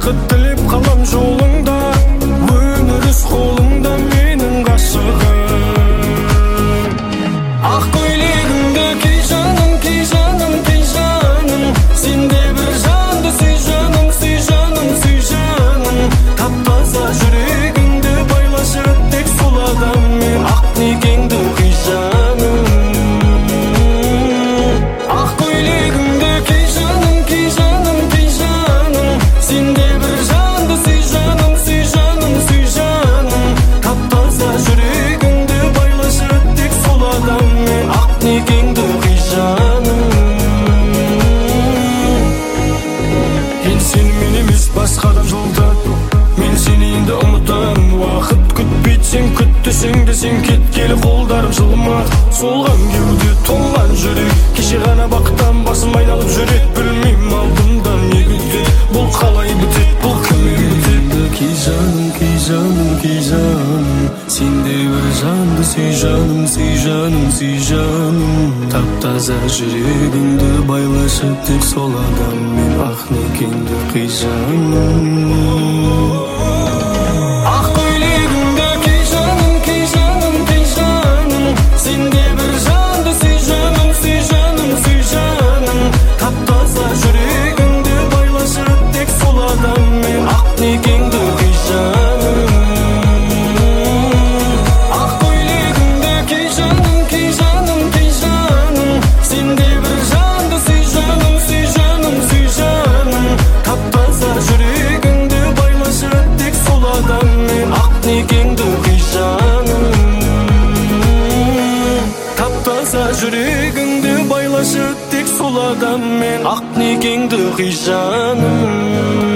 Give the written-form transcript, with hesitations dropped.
бақыт тілеп қалам жолыңда, өмір өз қолыңда менің ғашығым. Ақ көйлегіңді ки жаным, ки жаным, ки жаным, сенде бір жанды сүй жаным, сүй жаным, сүй жаным. Тап-таза жүрегіңді байлашы тек сол адаммен, ақ некеңді ки жаным. Ақ көйлегіңді ки жаным, ки жаным, ки жаным, сенде бір жанды сүй жаным, сүй жаным, сүй жаным. Тап-таза жүрегіңді байлашы тек сол адаммен, ақ некеңді ки жаным. Енді сенімен емес басқада жолда, мен сені енді ұмытам. Уақыт күтпейді, сен күт десең де сен кеткелі қолдарым жылмады. Солған кеуде толған жүрек, кеше ғана бақыттан басым айналып жүрек. Білмеймін алдымда не күтеді, бұл қалай бітеді, бұл кіммен бітеді. Ки жаным, ки жаным, ки жаным, сенде бір жанды сүй жаным, сүй жаным, сүй жаным. Тап-таза жүрегіңді байлашы тек сол адаммен, ақ некеңді ки жаным. Ақ көйлегіңді ки жаным, ки жаным, ки жаным, сенде бір жанды сүй жаным, сүй жаным, сүй жаным. Тап-таза жүрегіңді байлашы тек сол адаммен, ақ некеңді ки жаным. Ақ көйлегіңді ки жаным, ки жаным, ки жаным, сенде бір жанды сүй жаным, сүй жаным, сүй жаным. Тап-таза жүрегіңді байлашы тек сол адаммен, ақ некеңді ки жаным. Тап-таза жүрегіңді байлашы тек сол адаммен, ақ некеңді ки жаным.